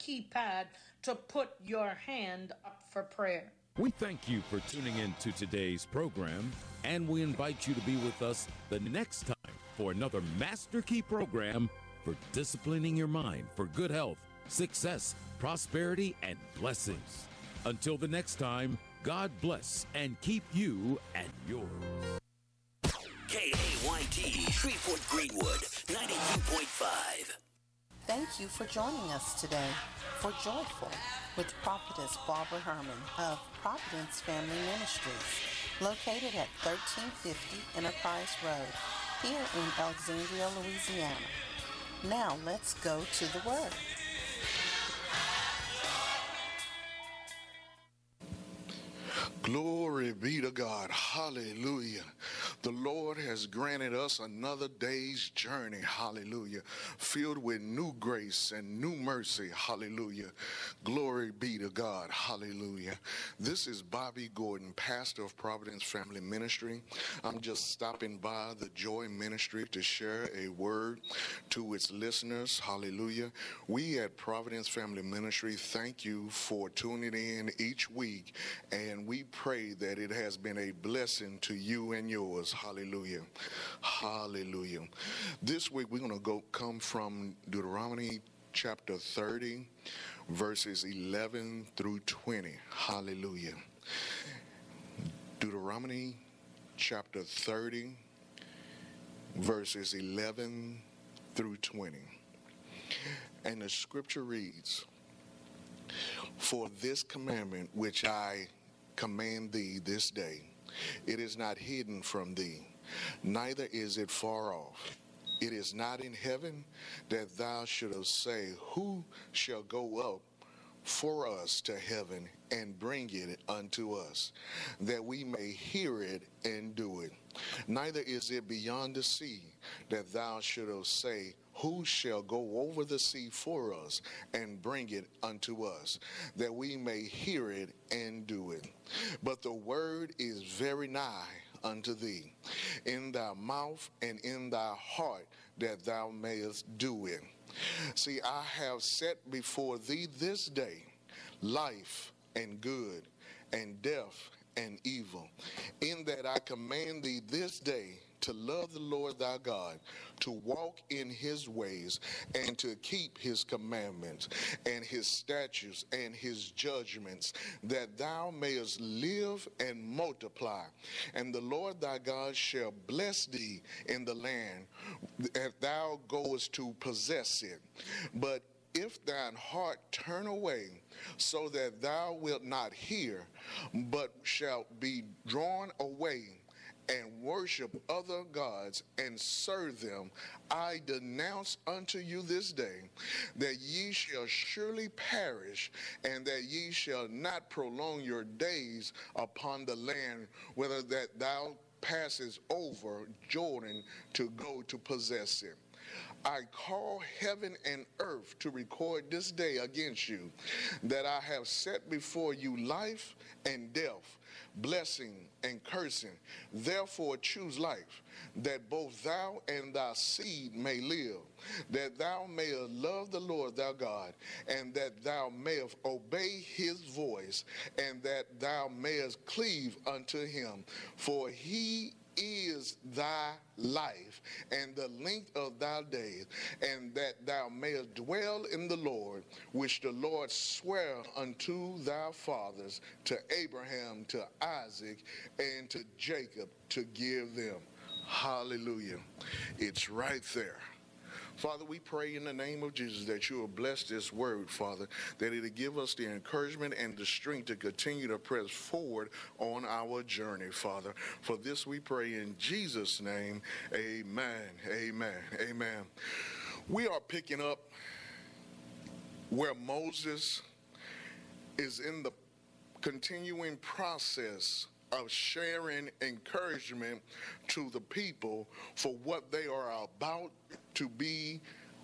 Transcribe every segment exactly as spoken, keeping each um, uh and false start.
keypad to put your hand up for prayer. We thank you for tuning in to today's program, and we invite you to be with us the next time for another Master Key program for disciplining your mind for good health, success, prosperity, and blessings. Until the next time, God bless and keep you and yours. K A Y T, Shreveport Greenwood, ninety-two point five. Thank you for joining us today for Joyful with Prophetess Barbara Herman of Providence Family Ministries, located at thirteen fifty Enterprise Road, here in Alexandria, Louisiana. Now let's go to the Word. Glory be to God. Hallelujah. The Lord has granted us another day's journey. Hallelujah. Filled with new grace and new mercy. Hallelujah. Glory be to God. Hallelujah. This is Bobby Gordon, pastor of Providence Family Ministry. I'm just stopping by the Joy Ministry to share a word to its listeners. Hallelujah. We at Providence Family Ministry thank you for tuning in each week, and we pray that it has been a blessing to you and yours. Hallelujah. Hallelujah. This week we're going to go come from Deuteronomy chapter thirty, verses eleven through twenty. Hallelujah. Deuteronomy chapter thirty, verses eleven through twenty. And the scripture reads, "For this commandment which I command thee this day, it is not hidden from thee, neither is it far off. It is not in heaven, that thou shouldest say, Who shall go up for us to heaven and bring it unto us, that we may hear it and do it. Neither is it beyond the sea, that thou shouldest say, Who shall go over the sea for us and bring it unto us, that we may hear it and do it. But the word is very nigh unto thee, in thy mouth and in thy heart, that thou mayest do it. See, I have set before thee this day life and good, and death and evil, in that I command thee this day to love the Lord thy God, to walk in his ways, and to keep his commandments, and his statutes, and his judgments, that thou mayest live and multiply. And the Lord thy God shall bless thee in the land, if thou goest to possess it. But if thine heart turn away, so that thou wilt not hear, but shalt be drawn away, and worship other gods and serve them, I denounce unto you this day that ye shall surely perish, and that ye shall not prolong your days upon the land, whether that thou passes over Jordan to go to possess it. I call heaven and earth to record this day against you, that I have set before you life and death, blessing and cursing. Therefore choose life, that both thou and thy seed may live, that thou mayest love the Lord thy God, and that thou mayest obey his voice, and that thou mayest cleave unto him. For he is thy life and the length of thy days, and that thou mayest dwell in the Lord, which the Lord sware unto thy fathers, to Abraham, to Isaac, and to Jacob, to give them." Hallelujah. It's right there. Father, we pray in the name of Jesus that you will bless this word, Father, that it will give us the encouragement and the strength to continue to press forward on our journey, Father. For this we pray in Jesus' name. Amen. Amen. Amen. We are picking up where Moses is in the continuing process of sharing encouragement to the people for what they are about to be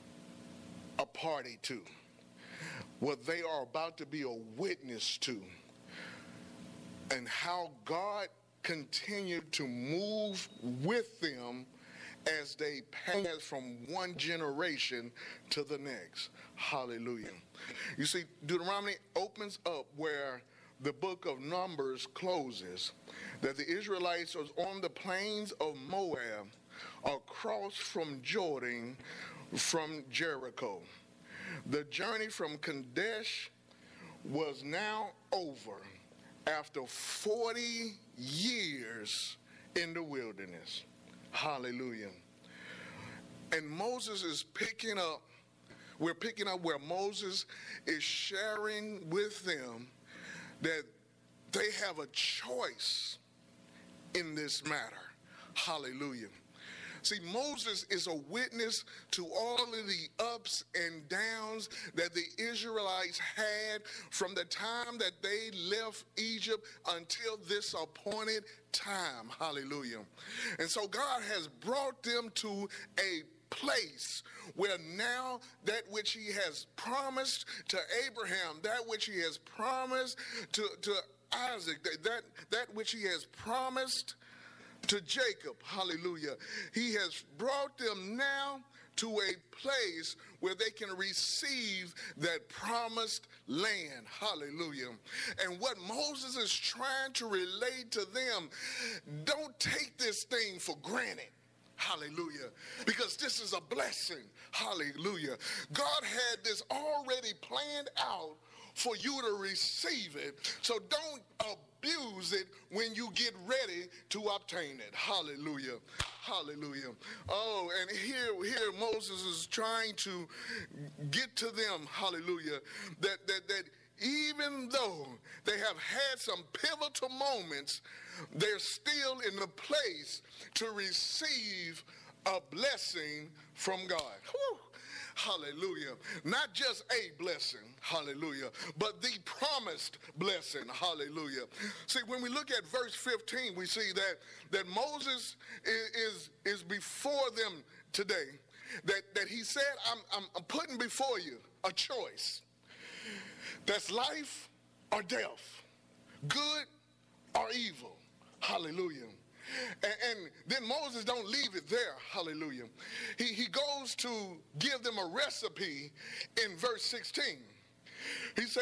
a party to, what they are about to be a witness to, and how God continued to move with them as they pass from one generation to the next. Hallelujah. You see, Deuteronomy opens up where the book of Numbers closes, that the Israelites was on the plains of Moab, across from Jordan, from Jericho. The journey from Kadesh was now over after forty years in the wilderness. Hallelujah. And Moses is picking up, we're picking up where Moses is sharing with them that they have a choice in this matter. Hallelujah. See, Moses is a witness to all of the ups and downs that the Israelites had from the time that they left Egypt until this appointed time. Hallelujah. And so God has brought them to a place where now that which he has promised to Abraham, that which he has promised to, to Isaac, that, that, that which he has promised to Jacob, hallelujah, he has brought them now to a place where they can receive that promised land, hallelujah. And what Moses is trying to relate to them, don't take this thing for granted. Hallelujah. Because this is a blessing. Hallelujah. God had this already planned out for you to receive it. So don't abuse it when you get ready to obtain it. Hallelujah. Hallelujah. Oh, and here, here Moses is trying to get to them, hallelujah, that, that, that even though they have had some pivotal moments, they're still in the place to receive a blessing from God. Whew. Hallelujah. Not just a blessing, hallelujah, but the promised blessing, hallelujah. See, when we look at verse fifteen, we see that, that Moses is, is, is before them today, that, that he said, I'm, I'm, I'm putting before you a choice. That's life or death, good or evil. Hallelujah. And, and then Moses don't leave it there. Hallelujah. He, he goes to give them a recipe in verse sixteen. He said,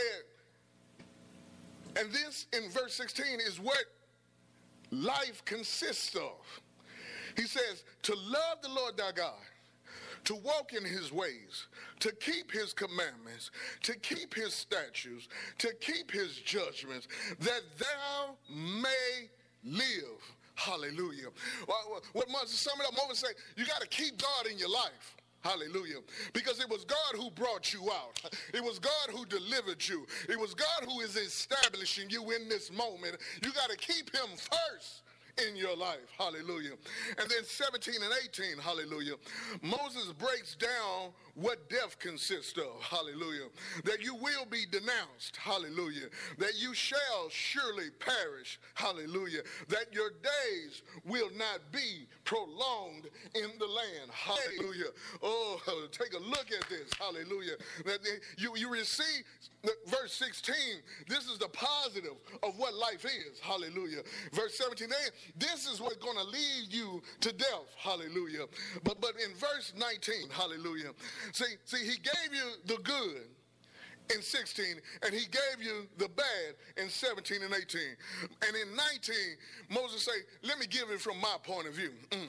and this in verse sixteen is what life consists of. He says, to love the Lord thy God, to walk in his ways, to keep his commandments, to keep his statutes, to keep his judgments, that thou may live. Hallelujah. What Moses sum it up, Moses said, you got to keep God in your life. Hallelujah. Because it was God who brought you out. It was God who delivered you. It was God who is establishing you in this moment. You got to keep him first in your life. Hallelujah. And then seventeen and eighteen, hallelujah, Moses breaks down what death consists of. Hallelujah. That you will be denounced. Hallelujah. That you shall surely perish. Hallelujah. That your days will not be prolonged in the land. Hallelujah. Oh, take a look at this. Hallelujah. That you, you receive verse sixteen. This is the positive of what life is. Hallelujah. Verse seventeen, this is what's going to lead you to death. Hallelujah. But but in verse nineteen, hallelujah, see, see, he gave you the good in sixteen, and he gave you the bad in seventeen and eighteen. And in nineteen, Moses say, let me give it from my point of view. Mm.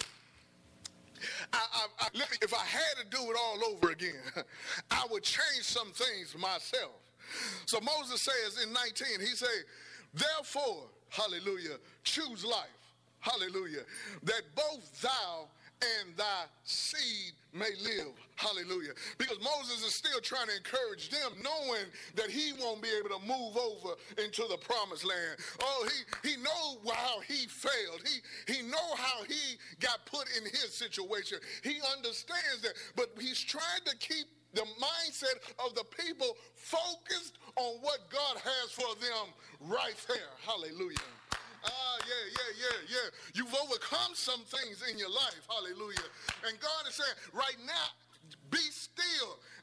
I, I, I, let me, if I had to do it all over again, I would change some things myself. So Moses says in nineteen, he say, therefore, hallelujah, choose life, hallelujah, that both thou and thy seed may live. Hallelujah. Because Moses is still trying to encourage them, knowing that he won't be able to move over into the promised land. Oh, he, he know how he failed. He, he know how he got put in his situation. He understands that, but he's trying to keep the mindset of the people focused on what God has for them right there. Hallelujah. Ah, yeah, yeah, yeah, yeah. You've overcome some things in your life. Hallelujah. And God is saying, right now, be still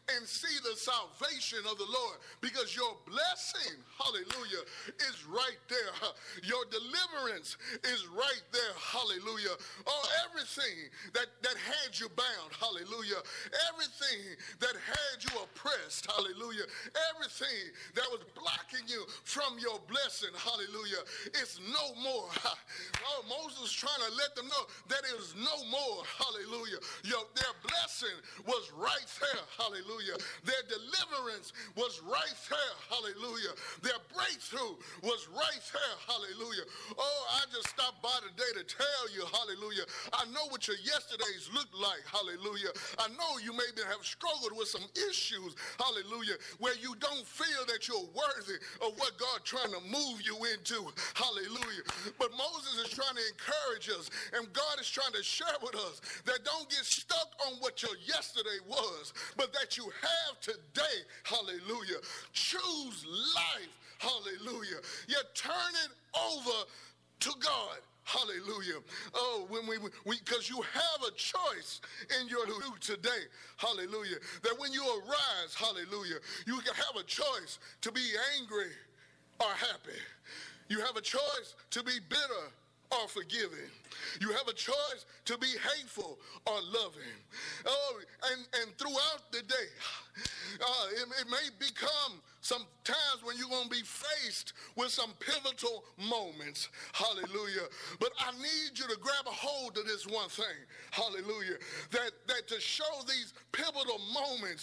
and see the salvation of the Lord, because your blessing, hallelujah, is right there. Your deliverance is right there, hallelujah. Oh, everything that, that had you bound, hallelujah, everything that had you oppressed, hallelujah, everything that was blocking you from your blessing, hallelujah, it's no more. Oh, Moses trying to let them know that it is no more, hallelujah. Your, their blessing was right there, hallelujah. Their deliverance was right there, hallelujah. Their breakthrough was right there, hallelujah. Oh, I just stopped by today to tell you, hallelujah, I know what your yesterdays looked like, hallelujah. I know you maybe have struggled with some issues, hallelujah, where you don't feel that you're worthy of what God trying to move you into, hallelujah. But Moses is trying to encourage us, and God is trying to share with us that don't get stuck on what your yesterday was, but that you have today, hallelujah. Choose life, hallelujah. You turn it over to God. Hallelujah. Oh, when we, we, because you have a choice in your do today. Hallelujah. That when you arise, hallelujah, you can have a choice to be angry or happy. You have a choice to be bitter or forgiving. You have a choice to be hateful or loving. Oh, and, and throughout the day, uh, it, it may become some times when you're going to be faced with some pivotal moments. Hallelujah. But I need you to grab a hold of this one thing. Hallelujah. That, that to show these pivotal moments,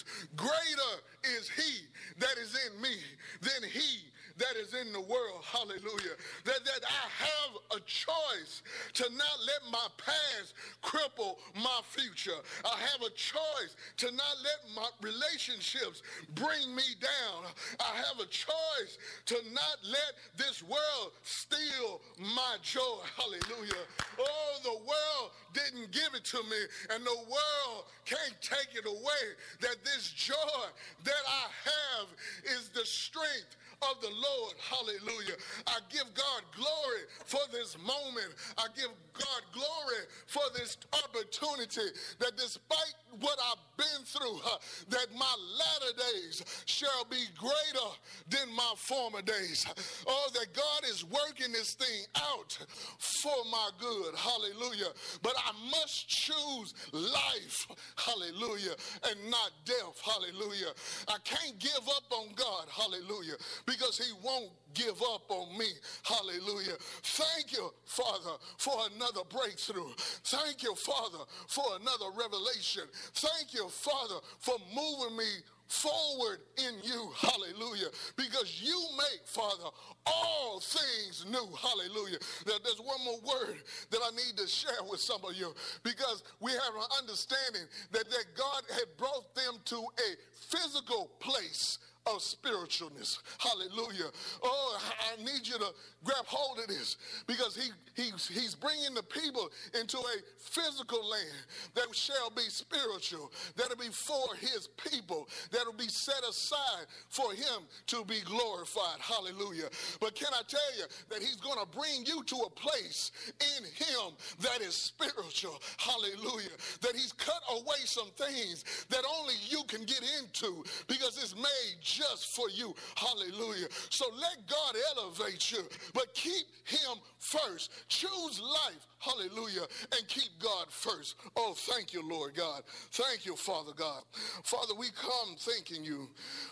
greater is he that is in me than he that is in the world. Hallelujah. That, that I have a choice to not let my past cripple my future. I have a choice to not let my relationships bring me down. I have a choice to not let this world steal my joy. Hallelujah. Oh, the world didn't give it to me, and the world can't take it away. That this joy that I have is the strength of the Lord. Hallelujah. I give God glory for this moment. I give God glory for this opportunity, that despite what I've been through, uh, that my latter days shall be greater than my former days. Oh, that God is working this thing out for my good. Hallelujah. But I must choose life. Hallelujah. And not death. Hallelujah. I can't give up on God. Hallelujah. Because he won't give up on me. Hallelujah. Thank you, Father, for another breakthrough. Thank you, Father, for another revelation. Thank you, Father, for moving me forward in you. Hallelujah. Because you make, Father, all things new. Hallelujah. Now, there's one more word that I need to share with some of you, because we have an understanding that, that God had brought them to a physical place of spiritualness. Hallelujah. Oh, I need you to grab hold of this, because he, he, he's bringing the people into a physical land that shall be spiritual, that'll be for his people, that'll be set aside for him to be glorified. Hallelujah. But can I tell you that he's going to bring you to a place in him that is spiritual. Hallelujah. That he's cut away some things that only you can get into, because it's made just for you. Hallelujah. So let God elevate you, but keep him first. Choose life. Hallelujah. And keep God first. Oh, thank you, Lord God. Thank you, Father God. Father, we come thanking you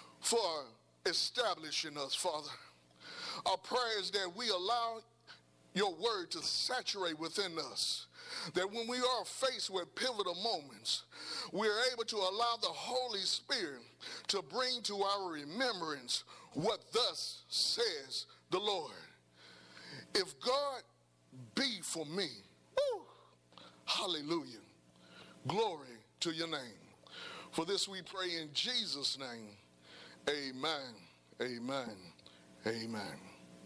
for establishing us, Father. Our prayer is that we allow your word to saturate within us, that when we are faced with pivotal moments, we're able to allow the Holy Spirit to bring to our remembrance what thus says the Lord. If God be for me, woo, hallelujah, glory to your name. For this we pray in Jesus' name. Amen, amen, amen.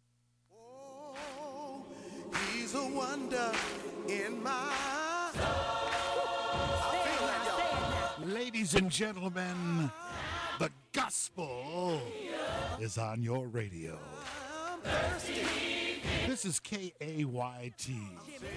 Oh, he's a wonder in my soul. Ladies and gentlemen, the gospel is on your radio. This is K A Y T,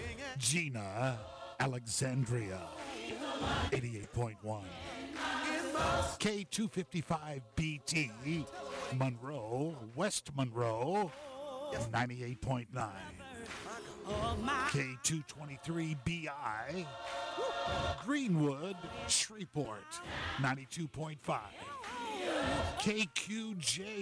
Gina, Alexandria, eighty-eight point one. K two fifty-five B T, Monroe, West Monroe, ninety-eight point nine. K two twenty-three B I, Greenwood, Shreveport, ninety-two point five. K Q J